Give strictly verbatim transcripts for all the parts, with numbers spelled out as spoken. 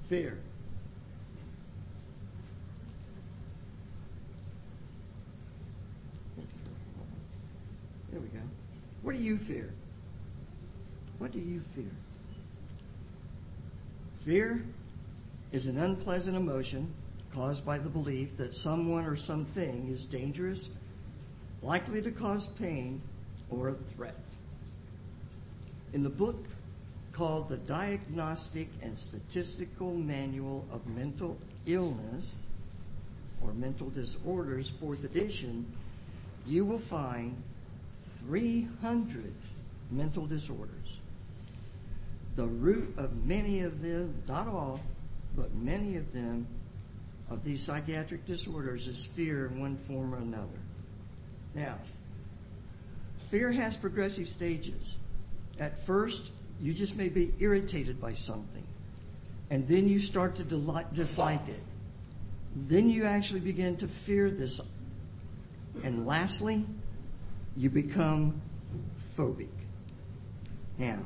Fear. There we go. What do you fear? What do you fear? Fear is an unpleasant emotion caused by the belief that someone or something is dangerous, likely to cause pain, or a threat. In the book called The Diagnostic and Statistical Manual of Mental Illness or Mental Disorders, fourth edition, you will find three hundred mental disorders. The root of many of them, not all, but many of them, of these psychiatric disorders is fear in one form or another. Now, fear has progressive stages. At first, you just may be irritated by something, and then you start to dislike it. Then you actually begin to fear this. And lastly, you become phobic. Now,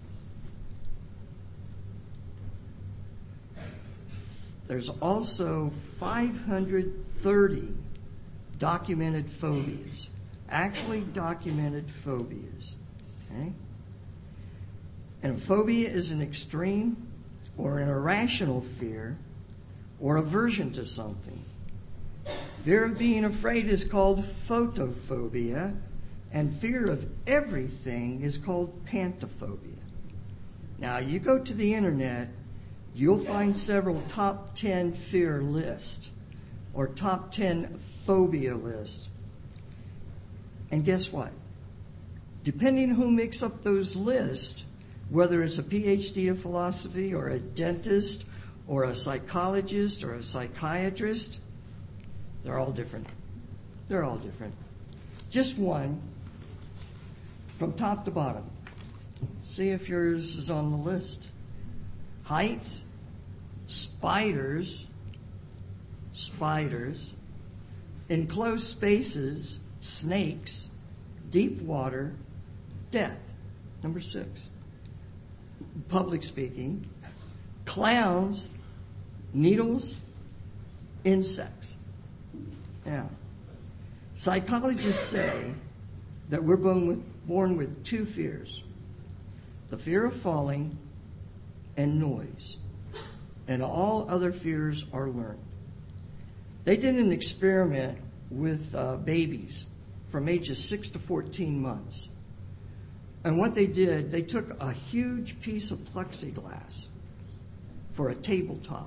there's also five hundred thirty documented phobias, actually documented phobias. Okay? And a phobia is an extreme or an irrational fear or aversion to something. Fear of being afraid is called photophobia, and fear of everything is called pantophobia. Now, you go to the internet, you'll find several top ten fear lists or top ten phobia lists. And guess what? Depending who makes up those lists, whether it's a P H D of philosophy or a dentist or a psychologist or a psychiatrist, they're all different. They're all different. Just one from top to bottom. See if yours is on the list. Heights, spiders, spiders, enclosed spaces, snakes, deep water, death. Number six. Public speaking, clowns, needles, insects. Now, psychologists say that we're born with, born with two fears: the fear of falling and noise, and all other fears are learned. They did an experiment with uh, babies from ages six to fourteen months. And what they did, they took a huge piece of plexiglass for a tabletop.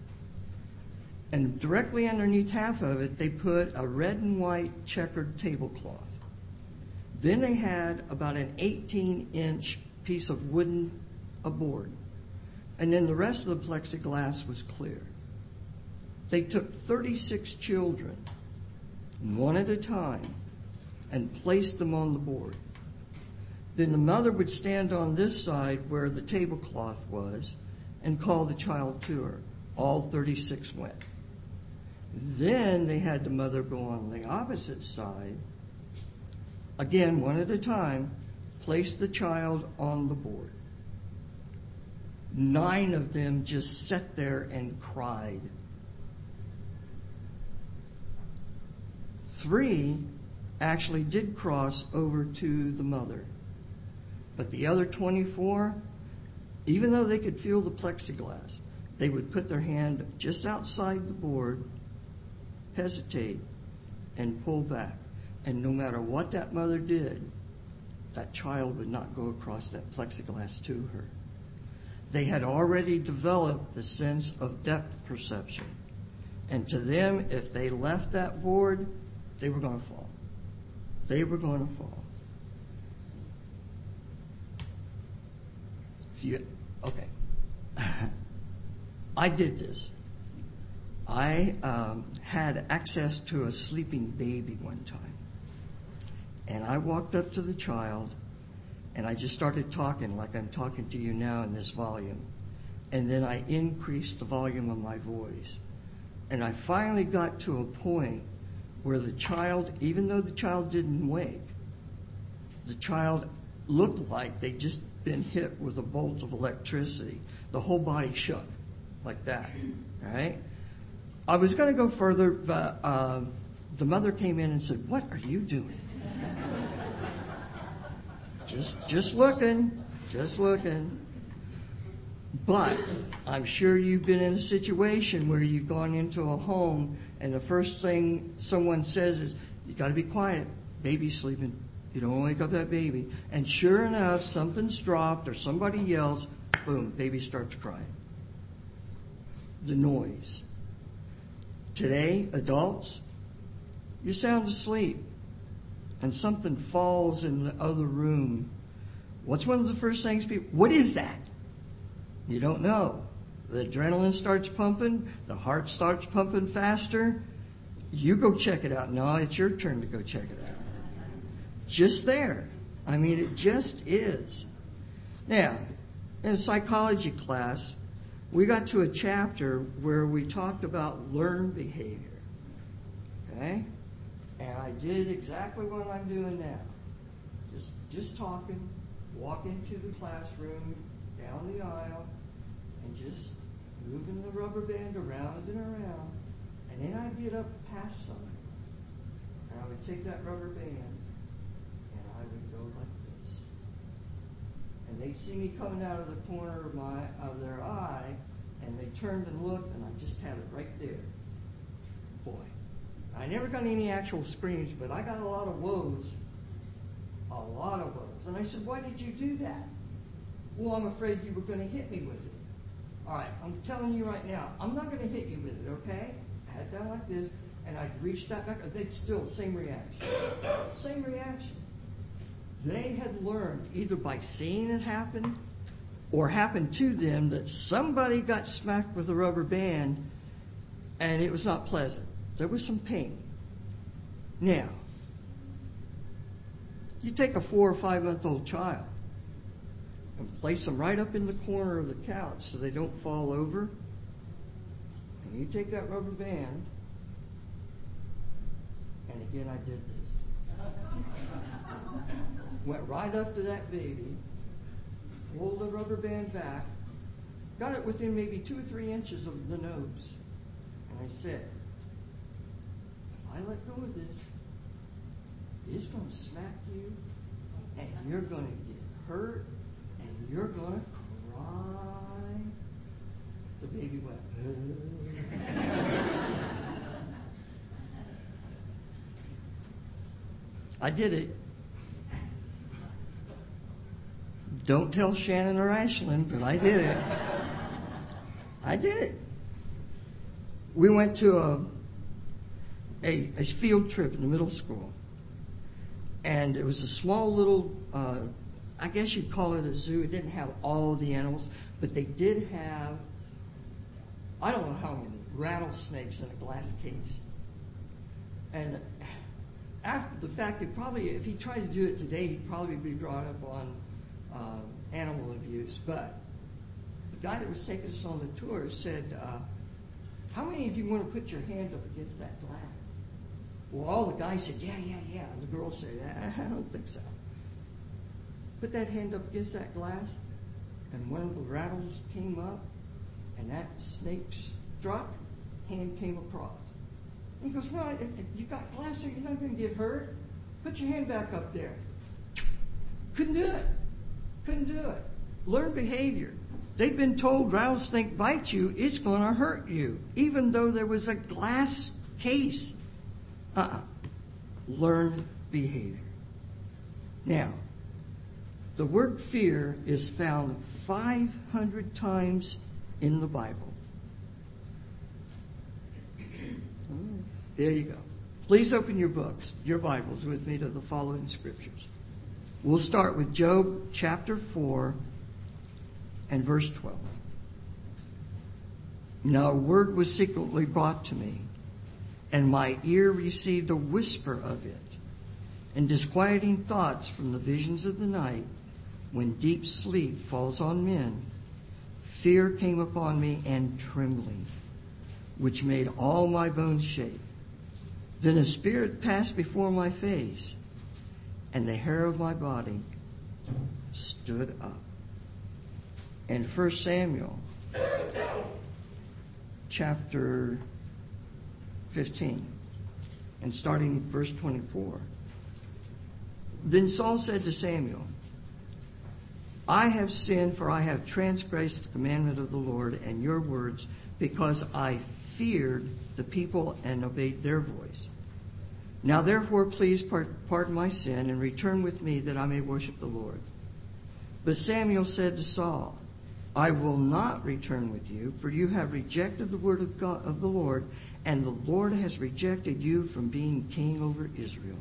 And directly underneath half of it, they put a red and white checkered tablecloth. Then they had about an eighteen-inch piece of wooden a board. And then the rest of the plexiglass was clear. They took thirty-six children, one at a time, and placed them on the board. Then the mother would stand on this side where the tablecloth was and call the child to her. All thirty-six went. Then they had the mother go on the opposite side, again, one at a time, place the child on the board. Nine of them just sat there and cried. Three actually did cross over to the mother. But the other twenty-four, even though they could feel the plexiglass, they would put their hand just outside the board, hesitate, and pull back. And no matter what that mother did, that child would not go across that plexiglass to her. They had already developed the sense of depth perception. And to them, if they left that board, they were going to fall. They were going to fall. If you, okay. I did this. I um, had access to a sleeping baby one time. And I walked up to the child, and I just started talking like I'm talking to you now in this volume. And then I increased the volume of my voice. And I finally got to a point where the child, even though the child didn't wake, the child looked like they'd just been hit with a bolt of electricity. The whole body shook. like that, right? I was going to go further, but uh, the mother came in and said, "What are you doing?" just, just looking, just looking. But I'm sure you've been in a situation where you've gone into a home and the first thing someone says is, "You got to be quiet. Baby's sleeping. You don't wake up that baby." And sure enough, something's dropped or somebody yells, boom, baby starts crying. The noise. Today, adults, you're sound asleep and something falls in the other room. What's one of the first things people, what is that? You don't know. The adrenaline starts pumping. The heart starts pumping faster. You go check it out. No, it's your turn to go check it out. Just there. I mean, it just is. Now, in a psychology class, we got to a chapter where we talked about learned behavior. Okay? And I did exactly what I'm doing now. Just, just talking, walk into the classroom, down the aisle, and just moving the rubber band around and around. And then I'd get up past somebody. And I would take that rubber band and I would go like this. And they'd see me coming out of the corner of my of their eye, and they turned and looked, and I just had it right there. Boy, I never got any actual screams, but I got a lot of woes. A lot of woes. And I said, "Why did you do that?" "Well, I'm afraid you were going to hit me with it." "All right, I'm telling you right now, I'm not going to hit you with it, okay?" I had that like this, and I'd reach that back. They'd still, same reaction. Same reaction. They had learned either by seeing it happen or happen to them that somebody got smacked with a rubber band and it was not pleasant. There was some pain. Now, you take a four or five month old child and place them right up in the corner of the couch so they don't fall over. And you take that rubber band, and again I did this. Went right up to that baby, pulled the rubber band back, got it within maybe two or three inches of the nose. And I said, "If I let go of this, it's going to smack you, and you're going to get hurt, and you're going to cry." The baby went, I did it. Don't tell Shannon or Ashlyn, but I did it. I did it. We went to a, a, a field trip in the middle school. And it was a small little, uh, I guess you'd call it a zoo. It didn't have all the animals, but they did have, I don't know how many, rattlesnakes in a glass case. And after the fact, it probably, if he tried to do it today, he'd probably be brought up on uh, animal abuse. But the guy that was taking us on the tour said, uh, "How many of you want to put your hand up against that glass?" Well, all the guys said, "Yeah, yeah, yeah." And the girl said, "I don't think so." Put that hand up against that glass, and one of the rattles came up, and that snake struck, hand came across. And he goes, "Well, if you got glass there, you're not going to get hurt. Put your hand back up there." Couldn't do it. Couldn't do it. Learned behavior. They've been told rattlesnake bites you, it's going to hurt you, even though there was a glass case. Uh-uh. Learned behavior. Now, the word fear is found five hundred times in the Bible. There you go. Please open your books, your Bibles with me to the following scriptures. We'll start with Job chapter four and verse twelve. "Now a word was secretly brought to me, and my ear received a whisper of it, and disquieting thoughts from the visions of the night, when deep sleep falls on men. Fear came upon me and trembling, which made all my bones shake. Then a spirit passed before my face, and the hair of my body stood up." And First Samuel chapter fifteen, and starting at verse twenty-four. Then Saul said to Samuel, I have sinned, for I have transgressed the commandment of the Lord and your words, because I feared the people and obeyed their voice. Now therefore please pardon my sin and return with me that I may worship the Lord. But Samuel said to Saul, I will not return with you, for you have rejected the word of God, of the Lord, and the Lord has rejected you from being king over Israel.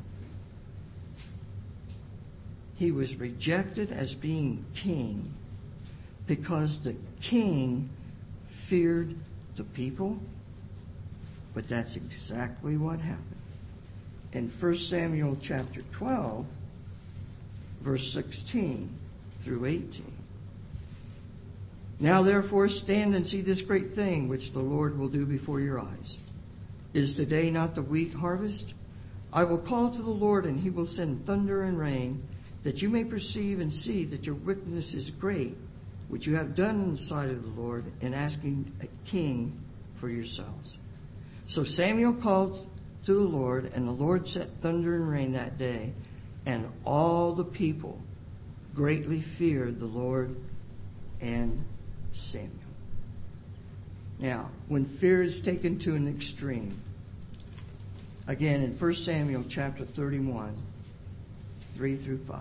He was rejected as being king because the king feared the people, but that's exactly what happened. In First Samuel chapter twelve, verse sixteen through eighteen. Now therefore stand and see this great thing which the Lord will do before your eyes. Is today not the wheat harvest? I will call to the Lord, and he will send thunder and rain, that you may perceive and see that your wickedness is great, which you have done in the sight of the Lord, in asking a king for yourselves. So Samuel called to the Lord, and the Lord sent thunder and rain that day, and all the people greatly feared the Lord and Samuel. Now, when fear is taken to an extreme, again in First Samuel chapter thirty-one, three through five.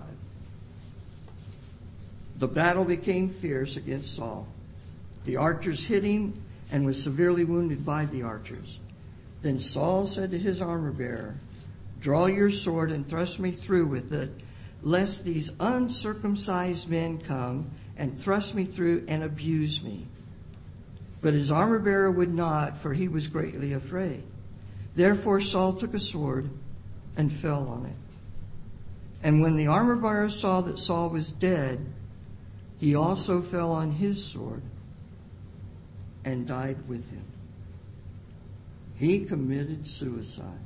The battle became fierce against Saul. The archers hit him and was severely wounded by the archers. Then Saul said to his armor-bearer, draw your sword and thrust me through with it, lest these uncircumcised men come and thrust me through and abuse me. But his armor-bearer would not, for he was greatly afraid. Therefore Saul took a sword and fell on it. And when the armor-bearer saw that Saul was dead, he also fell on his sword and died with him. He committed suicide.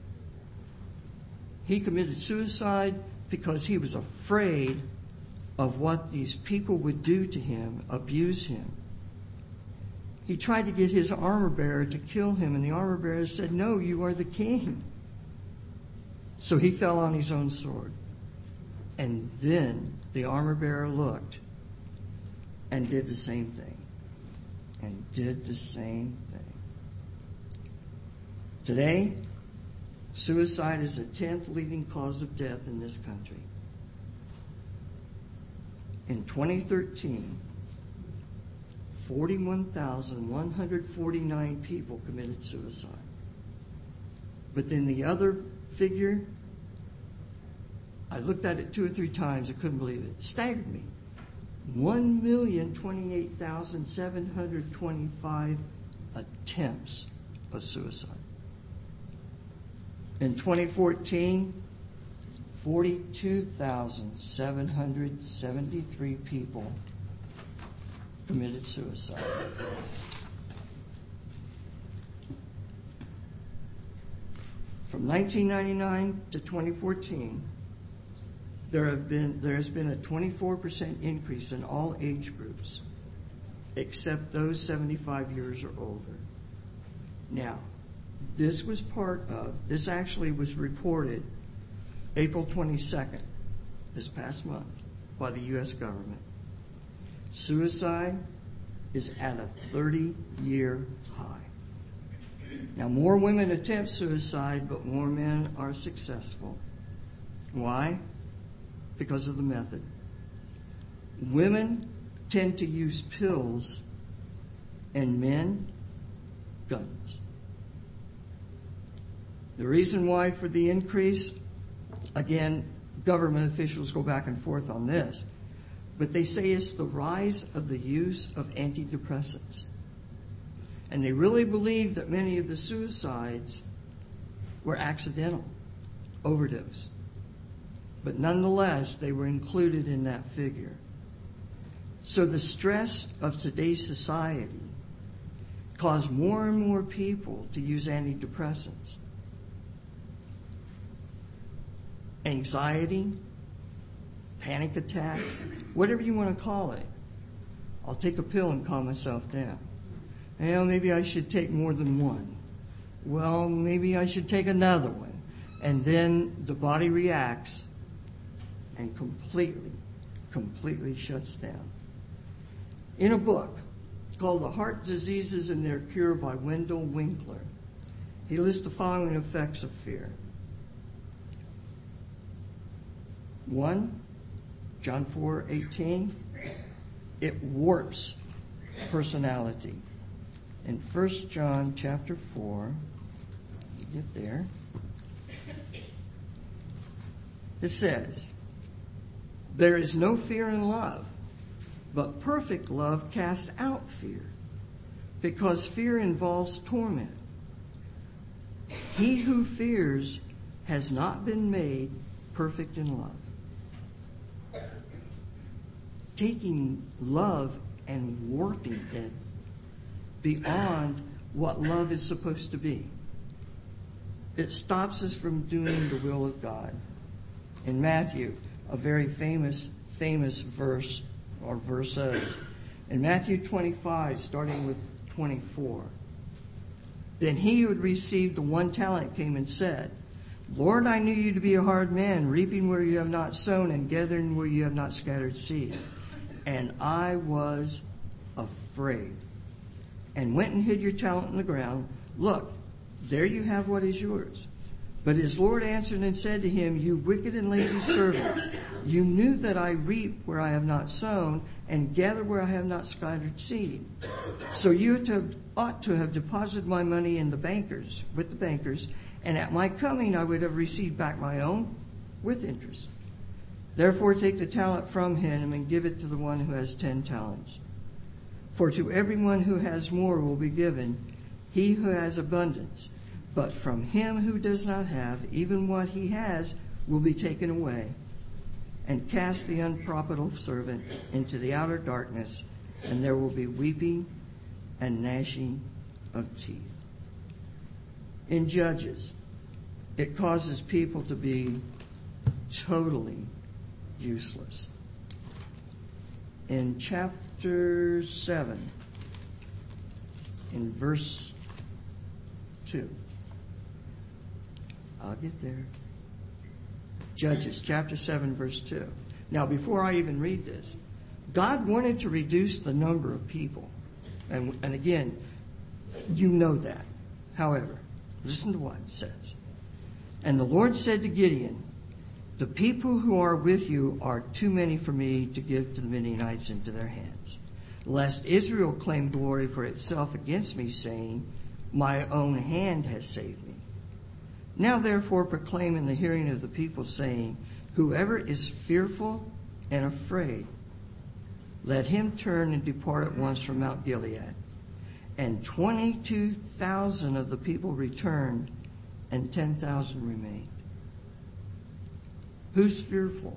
He committed suicide because he was afraid of what these people would do to him, abuse him. He tried to get his armor-bearer to kill him, and the armor-bearer said, no, you are the king. So he fell on his own sword. And then the armor-bearer looked and did the same thing. And did the same thing. Today, suicide is the tenth leading cause of death in this country. In twenty thirteen, forty-one thousand one hundred forty-nine people committed suicide. But then the other figure, I looked at it two or three times. I couldn't believe it. It staggered me. one million twenty-eight thousand seven hundred twenty-five attempts of suicide. In twenty fourteen, forty-two thousand seven hundred seventy-three people committed suicide. From nineteen ninety-nine to twenty fourteen, there have been there has been a twenty-four percent increase in all age groups, except those seventy-five years or older. Now, this was part of, this actually was reported April twenty-second, this past month, by the U S government. Suicide is at a thirty-year high. Now, more women attempt suicide, but more men are successful. Why? Because of the method. Women tend to use pills, and men, guns. The reason why for the increase, again, government officials go back and forth on this, but they say it's the rise of the use of antidepressants. And they really believe that many of the suicides were accidental, overdose. But nonetheless, they were included in that figure. So the stress of today's society caused more and more people to use antidepressants. Anxiety, panic attacks, whatever you want to call it. I'll take a pill and calm myself down. Well, maybe I should take more than one. Well, maybe I should take another one. And then the body reacts and completely, completely shuts down. In a book called The Heart Diseases and Their Cure by Wendell Winkler, he lists the following effects of fear. One, John four eighteen, it warps personality. In First John chapter four, you get there, it says, there is no fear in love, but perfect love casts out fear, because fear involves torment. He who fears has not been made perfect in love. Taking love and warping it beyond what love is supposed to be. It stops us from doing the will of God. In Matthew, a very famous, famous verse or verses. In Matthew twenty-five, starting with twenty-four. Then he who had received the one talent came and said, Lord, I knew you to be a hard man, reaping where you have not sown and gathering where you have not scattered seed. And I was afraid, and went and hid your talent in the ground. Look, there you have what is yours. But his Lord answered and said to him, you wicked and lazy servant, you knew that I reap where I have not sown and gather where I have not scattered seed. So you ought to have, ought to have deposited my money in the bankers, with the bankers, and at my coming I would have received back my own with interest. Therefore take the talent from him and give it to the one who has ten talents. For to everyone who has more will be given, he who has abundance. But from him who does not have, even what he has will be taken away. And cast the unprofitable servant into the outer darkness, and there will be weeping and gnashing of teeth. In Judges, it causes people to be totally useless. In chapter seven, in verse two, I'll get there. Judges chapter seven, verse two. Now, before I even read this, God wanted to reduce the number of people. And, and again, you know that. However, listen to what it says. And the Lord said to Gideon, the people who are with you are too many for me to give to the Midianites into their hands, lest Israel claim glory for itself against me, saying, my own hand has saved me. Now therefore proclaim in the hearing of the people, saying, whoever is fearful and afraid, let him turn and depart at once from Mount Gilead. And twenty-two thousand of the people returned, and ten thousand remained. Who's fearful?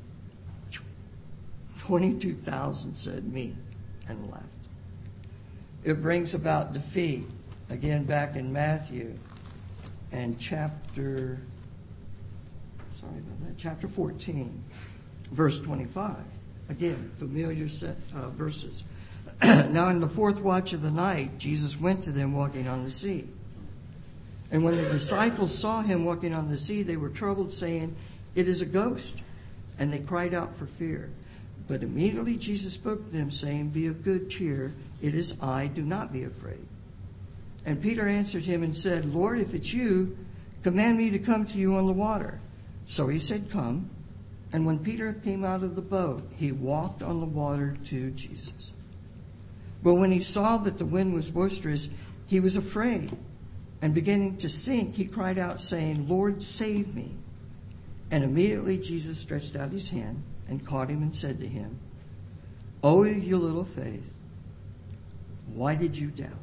twenty-two thousand said me and left. It brings about defeat. Again, back in Matthew and chapter, sorry about that, chapter fourteen, verse twenty-five. Again, familiar set, uh, verses. Now in the fourth watch of the night, Jesus went to them walking on the sea. And when the disciples saw him walking on the sea, they were troubled, saying, it is a ghost. And they cried out for fear. But immediately Jesus spoke to them, saying, be of good cheer. It is I, do not be afraid. And Peter answered him and said, Lord, if it's you, command me to come to you on the water. So he said, come. And when Peter came out of the boat, he walked on the water to Jesus. But when he saw that the wind was boisterous, he was afraid. And beginning to sink, he cried out, saying, Lord, save me. And immediately Jesus stretched out his hand and caught him and said to him, O you little faith, why did you doubt?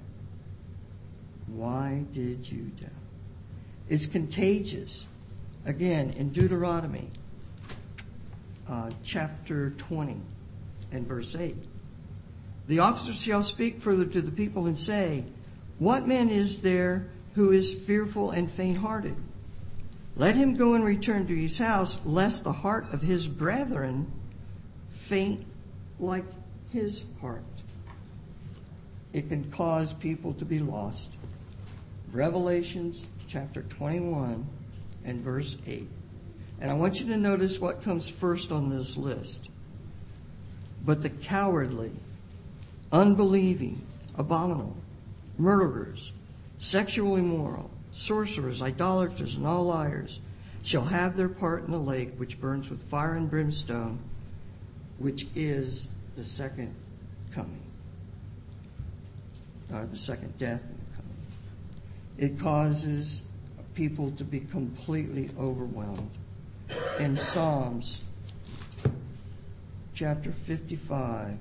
Why did you doubt? It's contagious. Again, in Deuteronomy uh, chapter twenty and verse eight. The officers shall speak further to the people and say, what man is there who is fearful and faint-hearted? Let him go and return to his house, lest the heart of his brethren faint like his heart. it can cause people to be lost. Revelations chapter twenty-one and verse eight. And I want you to notice what comes first on this list. But the cowardly, unbelieving, abominable, murderers, sexually immoral, sorcerers, idolaters, and all liars shall have their part in the lake which burns with fire and brimstone, which is the second coming. Or the second death and coming. It causes people to be completely overwhelmed. In Psalms chapter fifty-five,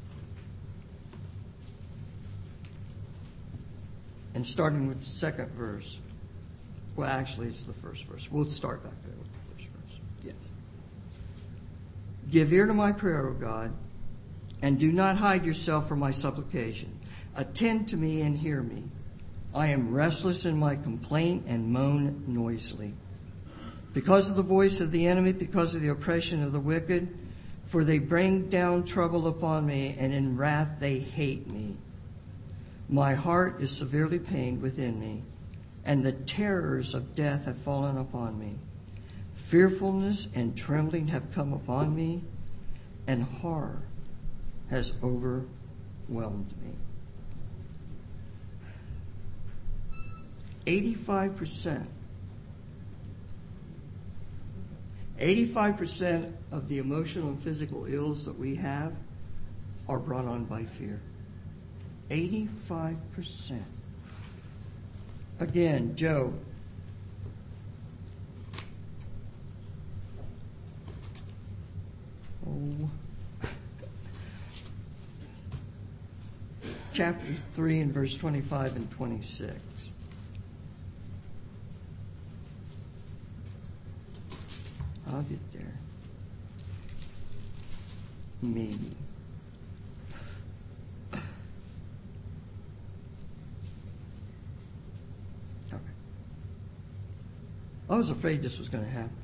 and starting with the second verse. Well, actually, it's the first verse. We'll start back there with the first verse. Yes. Give ear to my prayer, O God, and do not hide yourself from my supplication. Attend to me and hear me. I am restless in my complaint and moan noisily. Because of the voice of the enemy, because of the oppression of the wicked, for they bring down trouble upon me, and in wrath they hate me. My heart is severely pained within me, and the terrors of death have fallen upon me. Fearfulness and trembling have come upon me, and horror has overwhelmed me. Eighty-five percent. Eighty-five percent of the emotional and physical ills that we have are brought on by fear. Eighty-five percent. Again, Job. Oh. Chapter three and verse twenty-five and twenty-six. I'll get there. Maybe. Okay. I was afraid this was going to happen.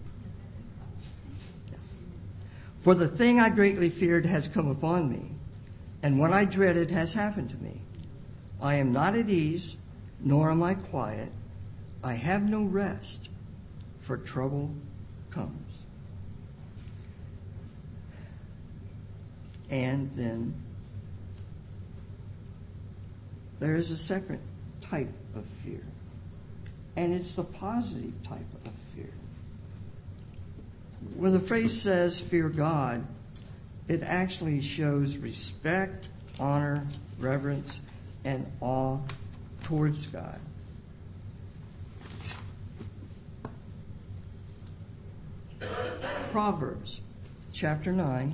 For the thing I greatly feared has come upon me, and what I dreaded has happened to me. I am not at ease, nor am I quiet. I have no rest, for trouble comes. And then there is a second type of fear, and it's the positive type of fear. When the phrase says fear God, it actually shows respect, honor, reverence, and awe towards God. Proverbs chapter nine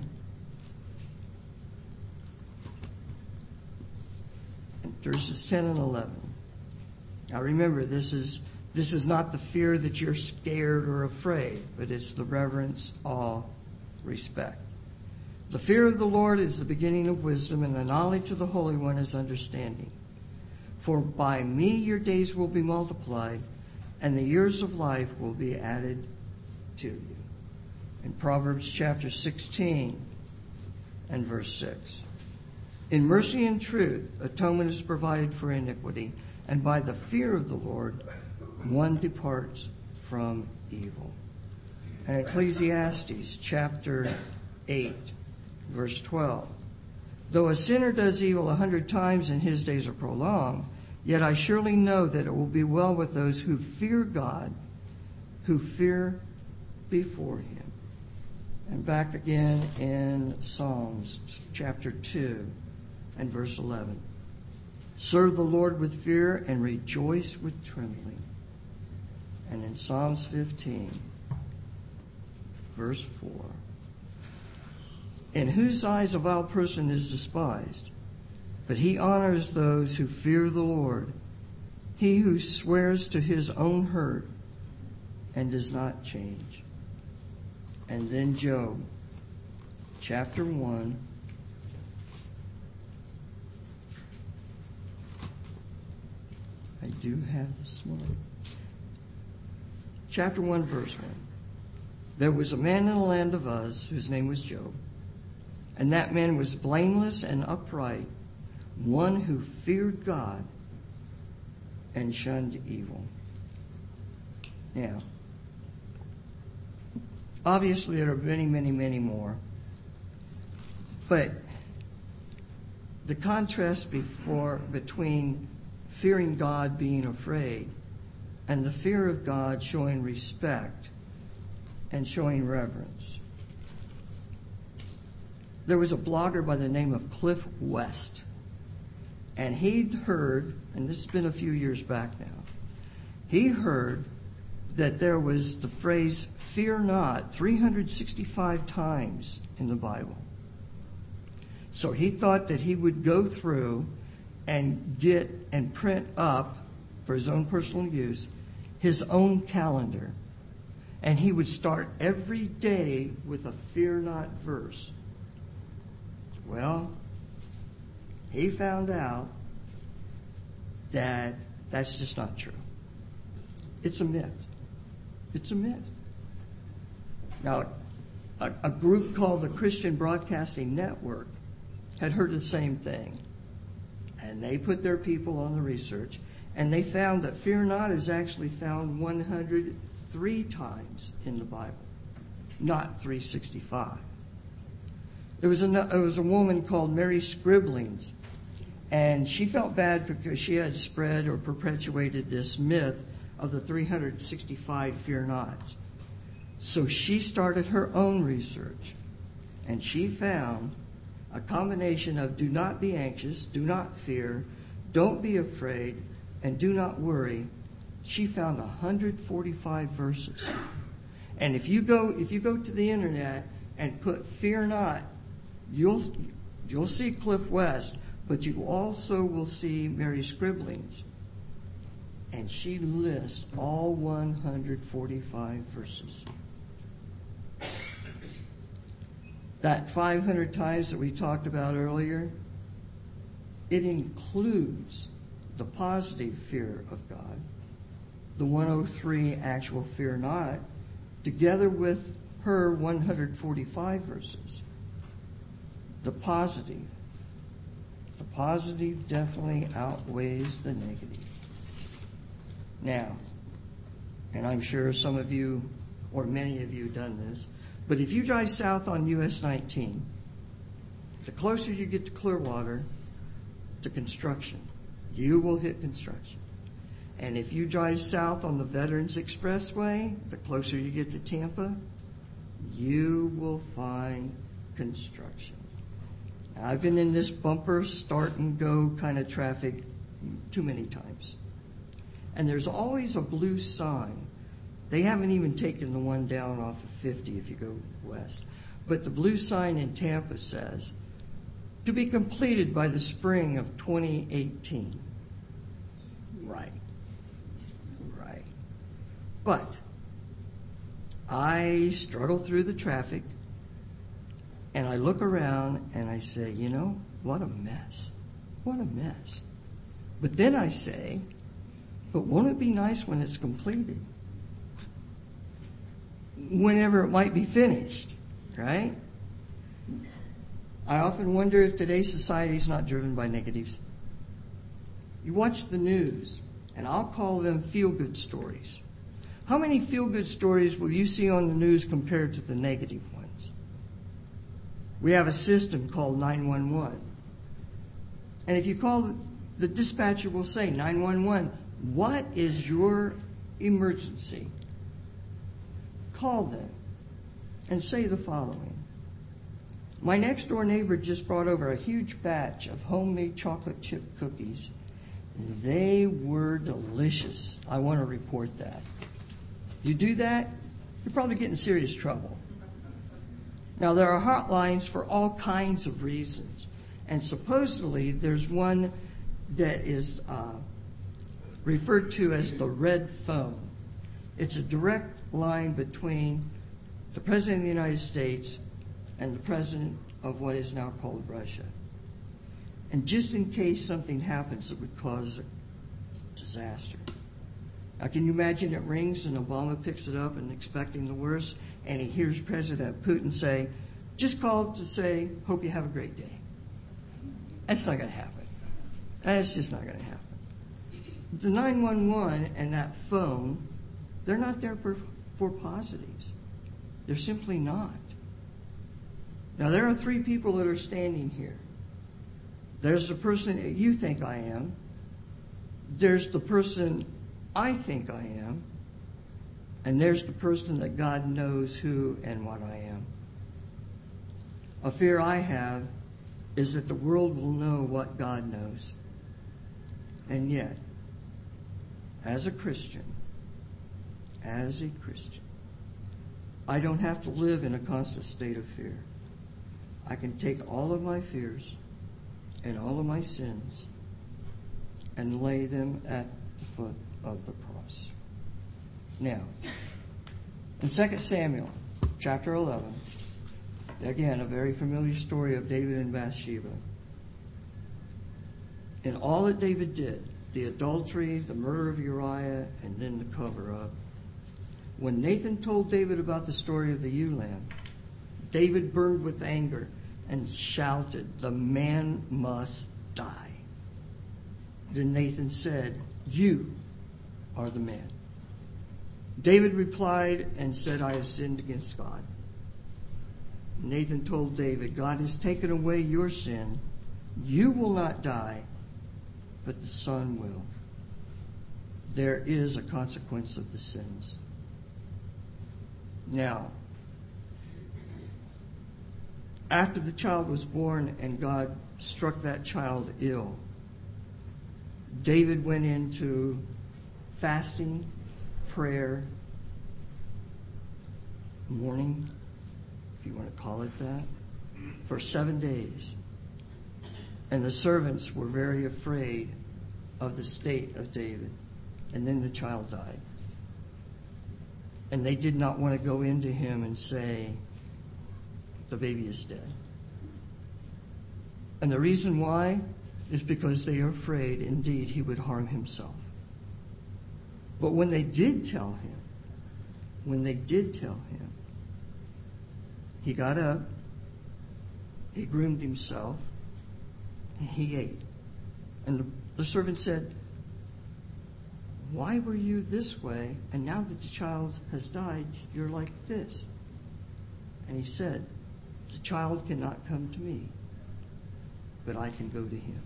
verses ten and eleven. Now remember, this is this is not the fear that you're scared or afraid, but it's the reverence, awe, respect. The fear of the Lord is the beginning of wisdom, and the knowledge of the Holy One is understanding. For by me your days will be multiplied, and the years of life will be added to you. In Proverbs chapter sixteen and verse six. In mercy and truth, atonement is provided for iniquity, and by the fear of the Lord, one departs from evil. And Ecclesiastes chapter eight, verse twelve. Though a sinner does evil a hundred times and his days are prolonged, yet I surely know that it will be well with those who fear God, who fear before him. And back again in Psalms chapter two and verse eleven. Serve the Lord with fear and rejoice with trembling. And in Psalms fifteen, verse four. In whose eyes a vile person is despised, but he honors those who fear the Lord. He who swears to his own hurt and does not change. And then Job, chapter one. I do have this one. Chapter one, verse one. There was a man in the land of Uz whose name was Job, and that man was blameless and upright, one who feared God and shunned evil. Now, obviously there are many, many, many more. But the contrast before between fearing God, being afraid, and the fear of God showing respect and showing reverence. There was a blogger by the name of Cliff West, and he'd heard, and this has been a few years back now, he heard that there was the phrase, fear not, three hundred sixty-five times in the Bible. So he thought that he would go through and get and print up, for his own personal use, his own calendar. And he would start every day with a fear not verse. Well, he found out that that's just not true. It's a myth. It's a myth. Now, a, a group called the Christian Broadcasting Network had heard the same thing. And they put their people on the research, and they found that fear not is actually found one hundred three times in the Bible, not three hundred sixty-five. There was a, there was a woman called Mary Scribblings, and she felt bad because she had spread or perpetuated this myth of the three hundred sixty-five fear nots. So she started her own research, and she found a combination of do not be anxious, do not fear, don't be afraid, and do not worry. She found one hundred forty-five verses. And if you go if you go to the internet and put fear not, you'll you'll see Cliff West, but you also will see Mary Scribblings. And she lists all one hundred forty-five verses. That five hundred times that we talked about earlier, it includes the positive fear of God, the one hundred three actual fear not, together with her one hundred forty-five verses. The positive. The positive definitely outweighs the negative. Now, and I'm sure some of you, or many of you, have done this, but if you drive south on U S nineteen, the closer you get to Clearwater, to construction, you will hit construction. And if you drive south on the Veterans Expressway, the closer you get to Tampa, you will find construction. Now, I've been in this bumper, start and go kind of traffic too many times. And there's always a blue sign. They haven't even taken the one down off of fifty if you go west. But the blue sign in Tampa says, to be completed by the spring of twenty eighteen. Right. Right. But I struggle through the traffic, and I look around and I say, you know, what a mess. What a mess. But then I say, but won't it be nice when it's completed? Whenever it might be finished, right? I often wonder if today's society is not driven by negatives. You watch the news, and I'll call them feel-good stories. How many feel-good stories will you see on the news compared to the negative ones? We have a system called nine one one. And if you call, the dispatcher will say, nine one one, what is your emergency? Call them and say the following. My next door neighbor just brought over a huge batch of homemade chocolate chip cookies. They were delicious. I want to report that. You do that, you're probably getting in serious trouble. Now, there are hotlines for all kinds of reasons. And supposedly there's one that is uh, referred to as the red phone. It's a direct line between the President of the United States and the President of what is now called Russia. And just in case something happens that would cause a disaster. Now, can you imagine it rings and Obama picks it up and expecting the worst, and he hears President Putin say, just called to say, hope you have a great day. That's not going to happen. That's just not going to happen. The nine one one and that phone, they're not there for, for positives. They're simply not. Now, there are three people that are standing here. There's the person that you think I am. There's the person I think I am. And there's the person that God knows who and what I am. A fear I have is that the world will know what God knows. And yet, as a Christian, as a Christian, I don't have to live in a constant state of fear. I can take all of my fears and all of my sins and lay them at the foot of the cross. Now, in Second Samuel chapter eleven, again, a very familiar story of David and Bathsheba. In all that David did, the adultery, the murder of Uriah, and then the cover-up, when Nathan told David about the story of the ewe lamb, David burned with anger and shouted, "The man must die." Then Nathan said, "You are the man." David replied and said, "I have sinned against God." Nathan told David, "God has taken away your sin. You will not die, but the son will." There is a consequence of the sins. Now, after the child was born and God struck that child ill, David went into fasting, prayer, mourning, if you want to call it that, for seven days. And the servants were very afraid of the state of David. And then the child died. And they did not want to go into him and say, "The baby is dead." And the reason why is because they are afraid, indeed, he would harm himself. But when they did tell him, when they did tell him, he got up, he groomed himself, and he ate. And the, the servant said, "Why were you this way? And now that the child has died, you're like this." And he said, "The child cannot come to me, but I can go to him.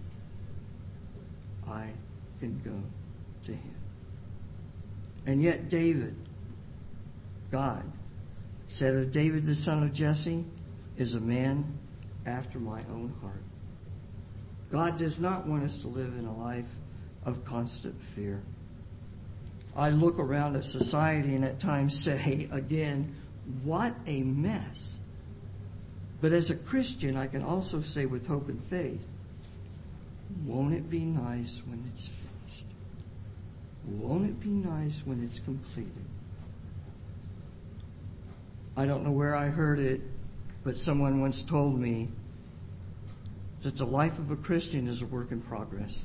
I can go to him." And yet David, God, said of David the son of Jesse, is a man after my own heart. God does not want us to live in a life of constant fear. I look around at society and at times say, again, what a mess. But as a Christian, I can also say with hope and faith, won't it be nice when it's finished? Won't it be nice when it's completed? I don't know where I heard it, but someone once told me that the life of a Christian is a work in progress.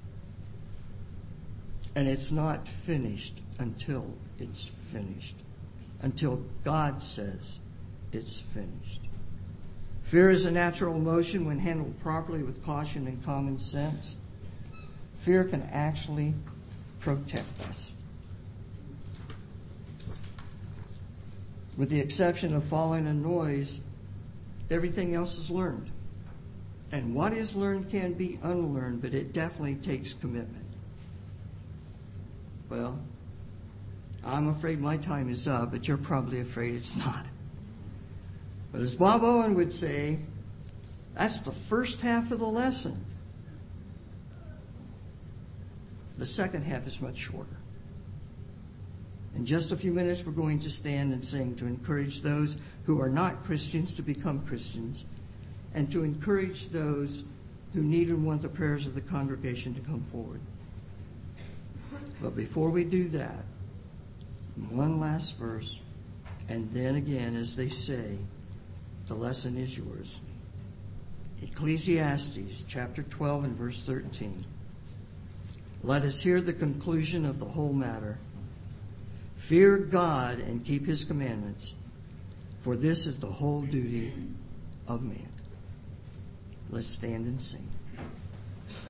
And it's not finished until it's finished. Until God says it's finished. Fear is a natural emotion when handled properly with caution and common sense. Fear can actually protect us. With the exception of falling and noise, everything else is learned. And what is learned can be unlearned, but it definitely takes commitment. Well, I'm afraid my time is up, but you're probably afraid it's not. But as Bob Owen would say, that's the first half of the lesson. The second half is much shorter. In just a few minutes, we're going to stand and sing to encourage those who are not Christians to become Christians, and to encourage those who need and want the prayers of the congregation to come forward. But before we do that, one last verse, and then again, as they say, the lesson is yours. Ecclesiastes chapter twelve and verse thirteen. Let us hear the conclusion of the whole matter. Fear God and keep his commandments, for this is the whole duty of man. Let's stand and sing.